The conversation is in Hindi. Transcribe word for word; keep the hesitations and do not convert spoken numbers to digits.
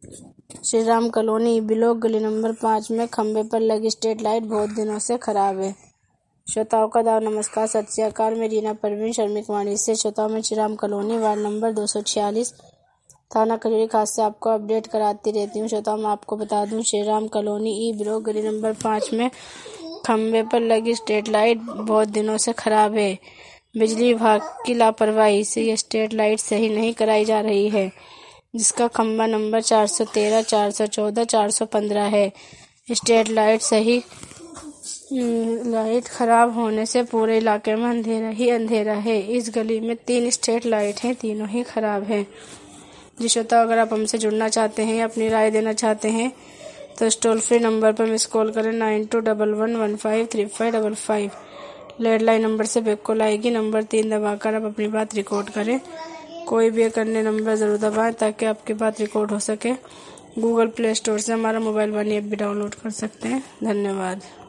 श्री राम कॉलोनी ब्लॉक गली नंबर पाँच में खंबे पर लगी स्ट्रीट लाइट बहुत दिनों से खराब है। श्रोताओं का दाव नमस्कार, सत श्री अकाल। मैं रीना परवीन श्रमिक वाणी से श्रोताओं में Shri Ram colony ward number दो सौ छियालीस थाना खजूरी खास से आपको अपडेट कराती रहती हूँ। श्रोताओं मैं आपको बता दूं, Shri Ram colony E block गली नंबर पाँच में खंबे पर लगी स्ट्रीट लाइट बहुत दिनों से खराब है। बिजली विभाग की लापरवाही से यह स्ट्रीट लाइट सही नहीं कराई जा रही है, जिसका खंबा नंबर चार सौ तेरह, चार सौ चौदह, चार सौ पंद्रह है। स्ट्रीट लाइट सही लाइट खराब होने से पूरे इलाके में अंधेरा ही अंधेरा है। इस गली में तीन स्ट्रीट लाइट हैं, तीनों ही खराब हैं। जी श्रोता, अगर आप हमसे जुड़ना चाहते हैं या अपनी राय देना चाहते हैं तो इस टोल फ्री नंबर पर मिस कॉल करें nine two double one one five three five double five. Landline number से बैक कॉल आएगी, नंबर तीन दबाकर आप अपनी बात रिकॉर्ड करें। कोई भी एक अन्य नंबर जरूर दबाएं ताकि आपकी बात रिकॉर्ड हो सके। गूगल प्ले स्टोर से हमारा मोबाइल वाणी ऐप भी डाउनलोड कर सकते हैं। धन्यवाद।